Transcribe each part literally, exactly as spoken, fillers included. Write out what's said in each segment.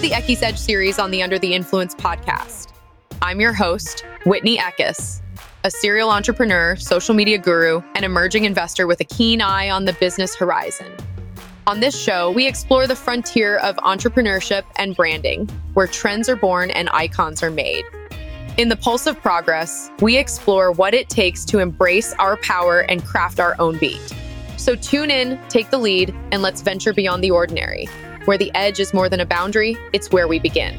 the Eckes Edge series on the Under the Influence podcast. I'm your host, Whitney Eckes, a serial entrepreneur, social media guru, and emerging investor with a keen eye on the business horizon. On this show, we explore the frontier of entrepreneurship and branding, where trends are born and icons are made. In the Pulse of Progress, we explore what it takes to embrace our power and craft our own beat. So tune in, take the lead, and let's venture beyond the ordinary. Where the edge is more than a boundary, it's where we begin.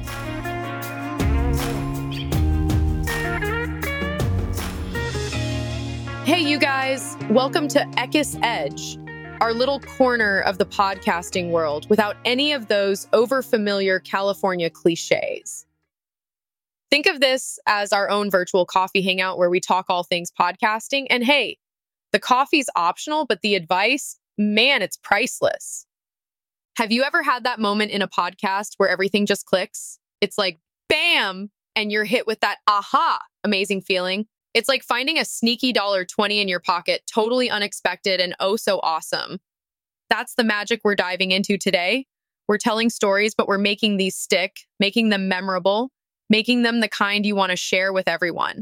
Hey, you guys, welcome to Eckes Edge, our little corner of the podcasting world without any of those overfamiliar California cliches. Think of this as our own virtual coffee hangout where we talk all things podcasting. And hey, the coffee's optional, but the advice, man, it's priceless. Have you ever had that moment in a podcast where everything just clicks? It's like, bam, and you're hit with that aha, amazing feeling. It's like finding a sneaky dollar twenty in your pocket, totally unexpected and oh so awesome. That's the magic we're diving into today. We're telling stories, but we're making these stick, making them memorable, making them the kind you want to share with everyone.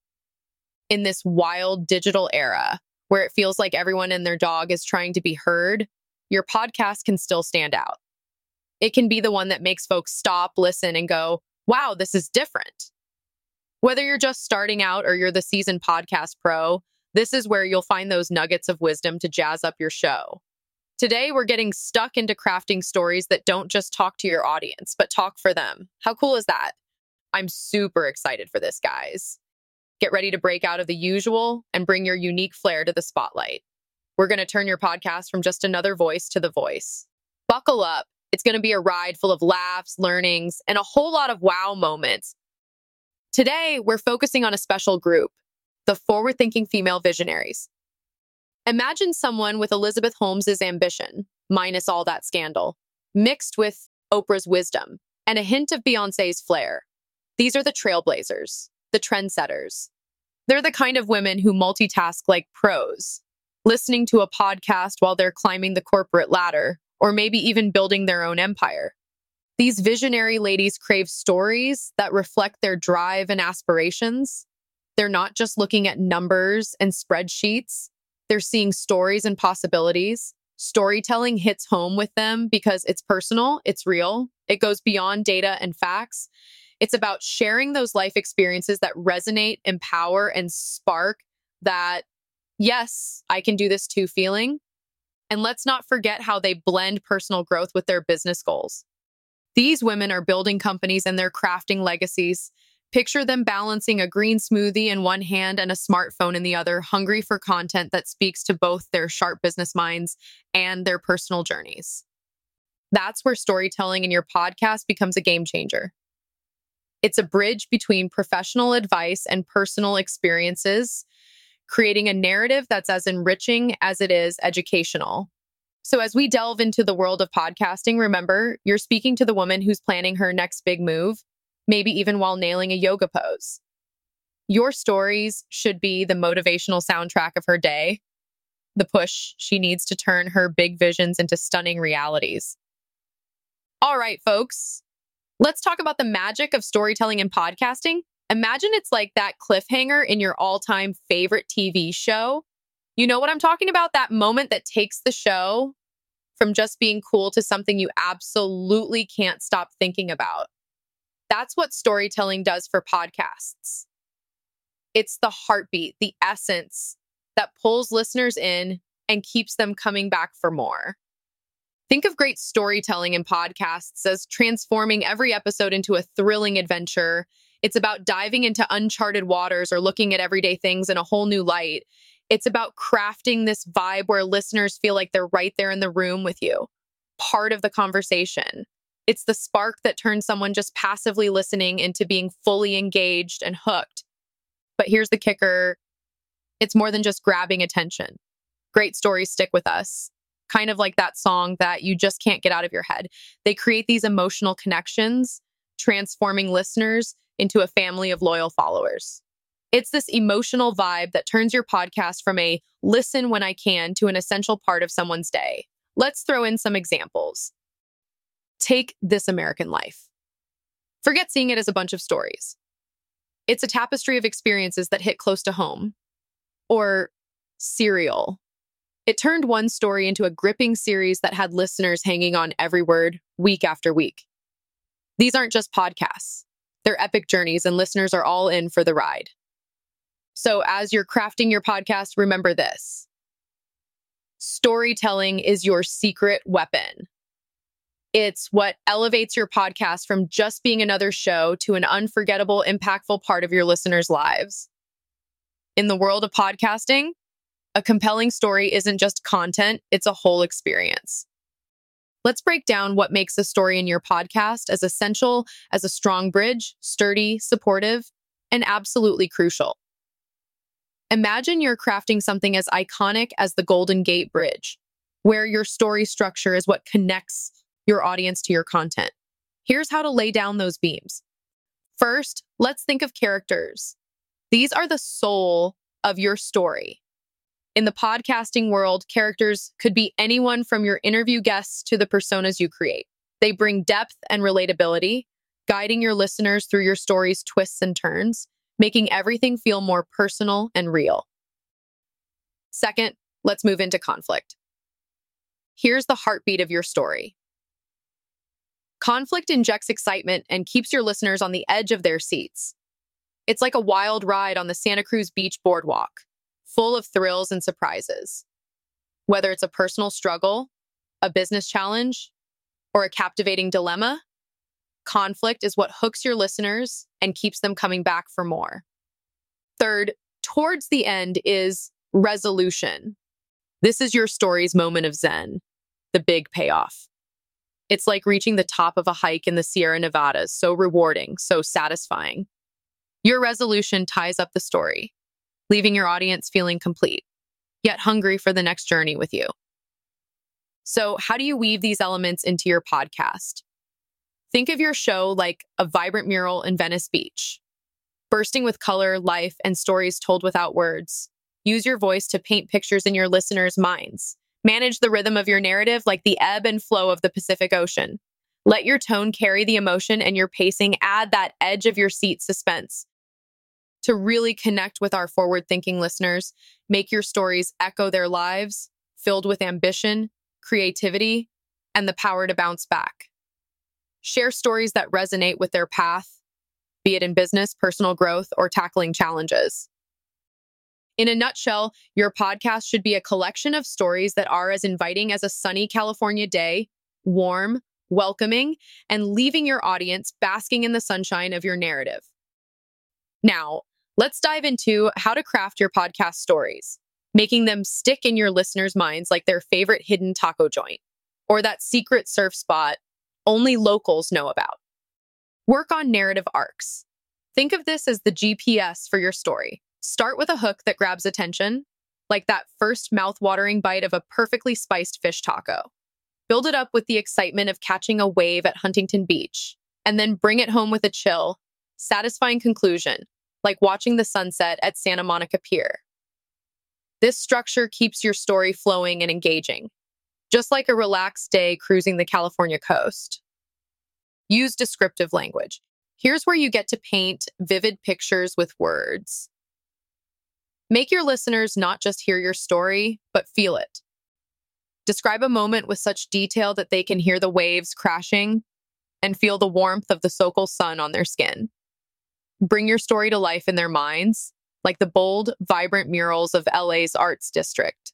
In this wild digital era, where it feels like everyone and their dog is trying to be heard, your podcast can still stand out. It can be the one that makes folks stop, listen, and go, wow, this is different. Whether you're just starting out or you're the seasoned podcast pro, this is where you'll find those nuggets of wisdom to jazz up your show. Today, we're getting stuck into crafting stories that don't just talk to your audience, but talk for them. How cool is that? I'm super excited for this, guys. Get ready to break out of the usual and bring your unique flair to the spotlight. We're going to turn your podcast from just another voice to the voice. Buckle up. It's going to be a ride full of laughs, learnings, and a whole lot of wow moments. Today, we're focusing on a special group, the forward-thinking female visionaries. Imagine someone with Elizabeth Holmes's ambition, minus all that scandal, mixed with Oprah's wisdom and a hint of Beyoncé's flair. These are the trailblazers, the trendsetters. They're the kind of women who multitask like pros, listening to a podcast while they're climbing the corporate ladder, or maybe even building their own empire. These visionary ladies crave stories that reflect their drive and aspirations. They're not just looking at numbers and spreadsheets. They're seeing stories and possibilities. Storytelling hits home with them because it's personal, it's real, it goes beyond data and facts. It's about sharing those life experiences that resonate, empower, and spark that, yes, I can do this too feeling. And let's not forget how they blend personal growth with their business goals. These women are building companies and they're crafting legacies. Picture them balancing a green smoothie in one hand and a smartphone in the other, hungry for content that speaks to both their sharp business minds and their personal journeys. That's where storytelling in your podcast becomes a game changer. It's a bridge between professional advice and personal experiences, creating a narrative that's as enriching as it is educational. So as we delve into the world of podcasting, remember, you're speaking to the woman who's planning her next big move, maybe even while nailing a yoga pose. Your stories should be the motivational soundtrack of her day, the push she needs to turn her big visions into stunning realities. All right, folks, let's talk about the magic of storytelling and podcasting. Imagine it's like that cliffhanger in your all-time favorite T V show. You know what I'm talking about? That moment that takes the show from just being cool to something you absolutely can't stop thinking about. That's what storytelling does for podcasts. It's the heartbeat, the essence that pulls listeners in and keeps them coming back for more. Think of great storytelling in podcasts as transforming every episode into a thrilling adventure. It's about diving into uncharted waters or looking at everyday things in a whole new light. It's about crafting this vibe where listeners feel like they're right there in the room with you, part of the conversation. It's the spark that turns someone just passively listening into being fully engaged and hooked. But here's the kicker. It's more than just grabbing attention. Great stories stick with us. Kind of like that song that you just can't get out of your head. They create these emotional connections, transforming listeners into a family of loyal followers. It's this emotional vibe that turns your podcast from a listen when I can to an essential part of someone's day. Let's throw in some examples. Take This American Life. Forget seeing it as a bunch of stories. It's a tapestry of experiences that hit close to home. Or Serial. It turned one story into a gripping series that had listeners hanging on every word week after week. These aren't just podcasts. They're epic journeys, and listeners are all in for the ride. So as you're crafting your podcast, remember this. Storytelling is your secret weapon. It's what elevates your podcast from just being another show to an unforgettable, impactful part of your listeners' lives. In the world of podcasting, a compelling story isn't just content, it's a whole experience. Let's break down what makes a story in your podcast as essential as a strong bridge, sturdy, supportive, and absolutely crucial. Imagine you're crafting something as iconic as the Golden Gate Bridge, where your story structure is what connects your audience to your content. Here's how to lay down those beams. First, let's think of characters. These are the soul of your story. In the podcasting world, characters could be anyone from your interview guests to the personas you create. They bring depth and relatability, guiding your listeners through your story's twists and turns, making everything feel more personal and real. Second, let's move into conflict. Here's the heartbeat of your story. Conflict injects excitement and keeps your listeners on the edge of their seats. It's like a wild ride on the Santa Cruz Beach boardwalk, full of thrills and surprises. Whether it's a personal struggle, a business challenge, or a captivating dilemma, conflict is what hooks your listeners and keeps them coming back for more. Third, towards the end is resolution. This is your story's moment of zen, the big payoff. It's like reaching the top of a hike in the Sierra Nevadas, so rewarding, so satisfying. Your resolution ties up the story, leaving your audience feeling complete, yet hungry for the next journey with you. So, how do you weave these elements into your podcast? Think of your show like a vibrant mural in Venice Beach, bursting with color, life, and stories told without words. Use your voice to paint pictures in your listeners' minds. Manage the rhythm of your narrative like the ebb and flow of the Pacific Ocean. Let your tone carry the emotion, and your pacing add that edge of your seat suspense. To really connect with our forward-thinking listeners, make your stories echo their lives, filled with ambition, creativity, and the power to bounce back. Share stories that resonate with their path, be it in business, personal growth, or tackling challenges. In a nutshell, your podcast should be a collection of stories that are as inviting as a sunny California day, warm, welcoming, and leaving your audience basking in the sunshine of your narrative. Now, let's dive into how to craft your podcast stories, making them stick in your listeners' minds like their favorite hidden taco joint, or that secret surf spot only locals know about. Work on narrative arcs. Think of this as the G P S for your story. Start with a hook that grabs attention, like that first mouth-watering bite of a perfectly spiced fish taco. Build it up with the excitement of catching a wave at Huntington Beach, and then bring it home with a chill, satisfying conclusion, like watching the sunset at Santa Monica Pier. This structure keeps your story flowing and engaging, just like a relaxed day cruising the California coast. Use descriptive language. Here's where you get to paint vivid pictures with words. Make your listeners not just hear your story, but feel it. Describe a moment with such detail that they can hear the waves crashing and feel the warmth of the Sokol sun on their skin. Bring your story to life in their minds, like the bold, vibrant murals of L A's Arts District.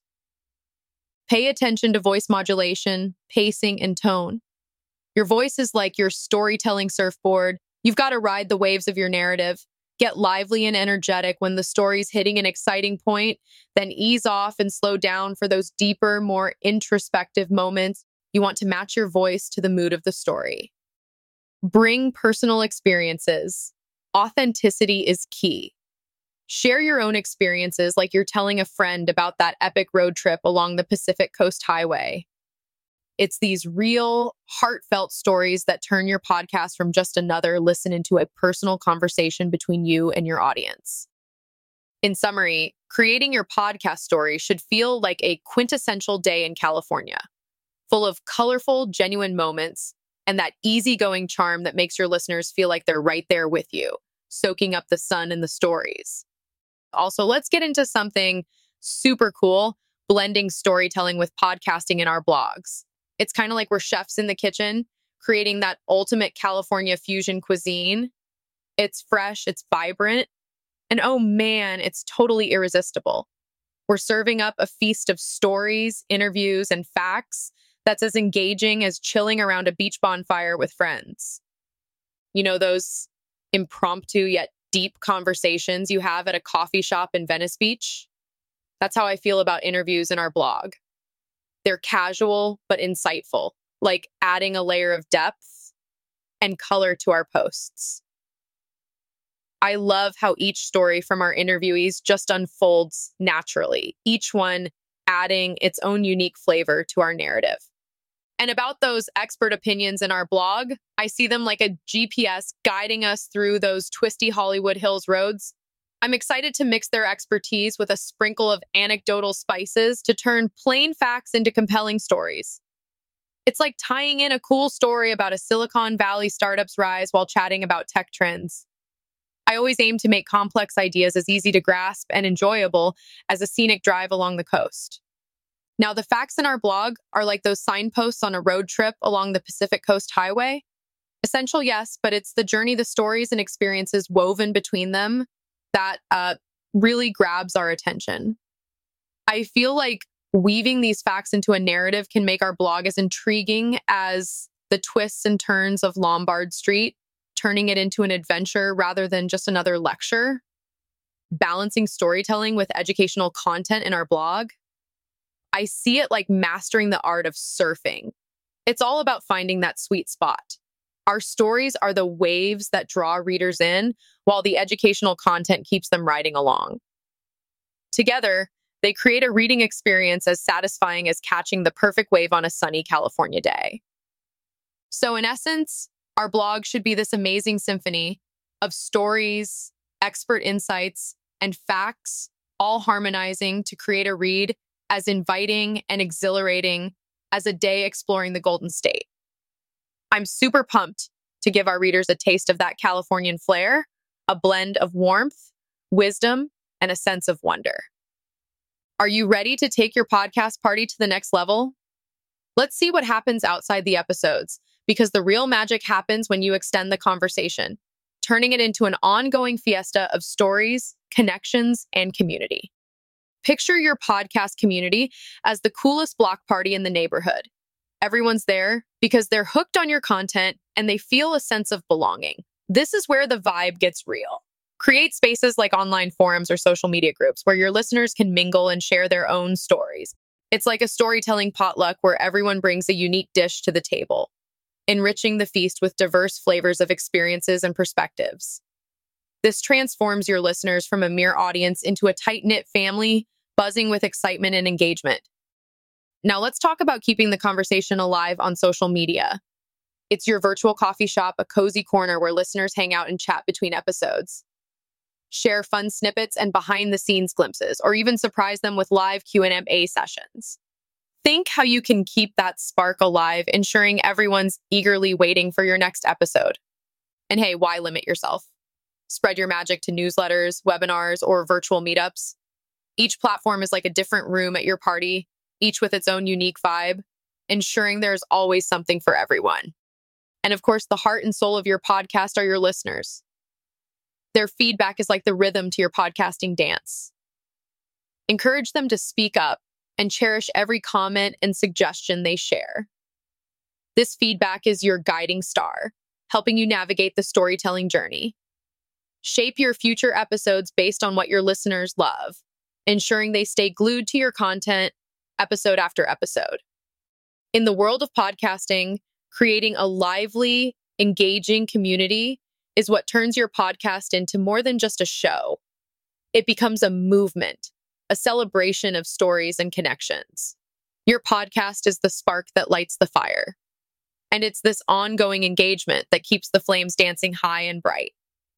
Pay attention to voice modulation, pacing, and tone. Your voice is like your storytelling surfboard. You've got to ride the waves of your narrative. Get lively and energetic when the story's hitting an exciting point, then ease off and slow down for those deeper, more introspective moments. You want to match your voice to the mood of the story. Bring personal experiences. Authenticity is key. Share your own experiences like you're telling a friend about that epic road trip along the Pacific Coast Highway. It's these real, heartfelt stories that turn your podcast from just another listen into a personal conversation between you and your audience. In summary, creating your podcast story should feel like a quintessential day in California, full of colorful, genuine moments, and that easygoing charm that makes your listeners feel like they're right there with you, soaking up the sun and the stories. Also, let's get into something super cool, blending storytelling with podcasting in our blogs. It's kind of like we're chefs in the kitchen, creating that ultimate California fusion cuisine. It's fresh, it's vibrant, and oh man, it's totally irresistible. We're serving up a feast of stories, interviews, and facts that's as engaging as chilling around a beach bonfire with friends. You know, those impromptu yet deep conversations you have at a coffee shop in Venice Beach? That's how I feel about interviews in our blog. They're casual but insightful, like adding a layer of depth and color to our posts. I love how each story from our interviewees just unfolds naturally, each one adding its own unique flavor to our narrative. And about those expert opinions in our blog, I see them like a G P S guiding us through those twisty Hollywood Hills roads. I'm excited to mix their expertise with a sprinkle of anecdotal spices to turn plain facts into compelling stories. It's like tying in a cool story about a Silicon Valley startup's rise while chatting about tech trends. I always aim to make complex ideas as easy to grasp and enjoyable as a scenic drive along the coast. Now, the facts in our blog are like those signposts on a road trip along the Pacific Coast Highway. Essential, yes, but it's the journey, the stories, and experiences woven between them that uh, really grabs our attention. I feel like weaving these facts into a narrative can make our blog as intriguing as the twists and turns of Lombard Street, turning it into an adventure rather than just another lecture. Balancing storytelling with educational content in our blog. I see it like mastering the art of surfing. It's all about finding that sweet spot. Our stories are the waves that draw readers in, while the educational content keeps them riding along. Together, they create a reading experience as satisfying as catching the perfect wave on a sunny California day. So in essence, our blog should be this amazing symphony of stories, expert insights, and facts, all harmonizing to create a read as inviting and exhilarating as a day exploring the Golden State. I'm super pumped to give our readers a taste of that Californian flair, a blend of warmth, wisdom, and a sense of wonder. Are you ready to take your podcast party to the next level? Let's see what happens outside the episodes, because the real magic happens when you extend the conversation, turning it into an ongoing fiesta of stories, connections, and community. Picture your podcast community as the coolest block party in the neighborhood. Everyone's there because they're hooked on your content and they feel a sense of belonging. This is where the vibe gets real. Create spaces like online forums or social media groups where your listeners can mingle and share their own stories. It's like a storytelling potluck where everyone brings a unique dish to the table, enriching the feast with diverse flavors of experiences and perspectives. This transforms your listeners from a mere audience into a tight-knit family, buzzing with excitement and engagement. Now let's talk about keeping the conversation alive on social media. It's your virtual coffee shop, a cozy corner where listeners hang out and chat between episodes. Share fun snippets and behind-the-scenes glimpses, or even surprise them with live Q and A sessions. Think how you can keep that spark alive, ensuring everyone's eagerly waiting for your next episode. And hey, why limit yourself? Spread your magic to newsletters, webinars, or virtual meetups. Each platform is like a different room at your party, each with its own unique vibe, ensuring there's always something for everyone. And of course, the heart and soul of your podcast are your listeners. Their feedback is like the rhythm to your podcasting dance. Encourage them to speak up and cherish every comment and suggestion they share. This feedback is your guiding star, helping you navigate the storytelling journey. Shape your future episodes based on what your listeners love, ensuring they stay glued to your content episode after episode. In the world of podcasting, creating a lively, engaging community is what turns your podcast into more than just a show. It becomes a movement, a celebration of stories and connections. Your podcast is the spark that lights the fire. And it's this ongoing engagement that keeps the flames dancing high and bright.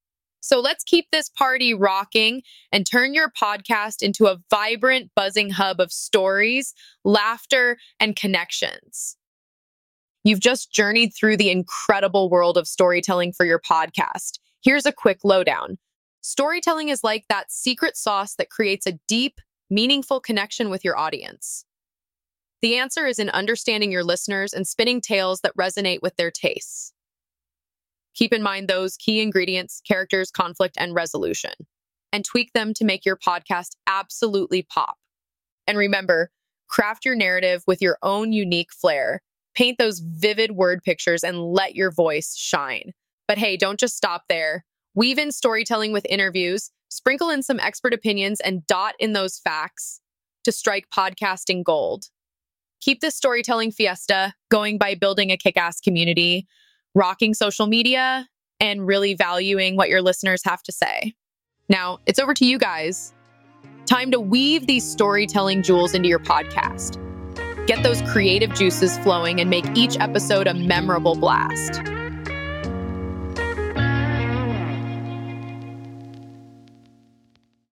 So let's keep this party rocking and turn your podcast into a vibrant, buzzing hub of stories, laughter, and connections. You've just journeyed through the incredible world of storytelling for your podcast. Here's a quick lowdown. Storytelling is like that secret sauce that creates a deep, meaningful connection with your audience. The answer is in understanding your listeners and spinning tales that resonate with their tastes. Keep in mind those key ingredients: characters, conflict, and resolution, and tweak them to make your podcast absolutely pop. And remember, craft your narrative with your own unique flair. Paint those vivid word pictures and let your voice shine. But hey, don't just stop there. Weave in storytelling with interviews, sprinkle in some expert opinions, and dot in those facts to strike podcasting gold. Keep this storytelling fiesta going by building a kick-ass community, rocking social media, and really valuing what your listeners have to say. Now, it's over to you guys. Time to weave these storytelling jewels into your podcast. Get those creative juices flowing and make each episode a memorable blast.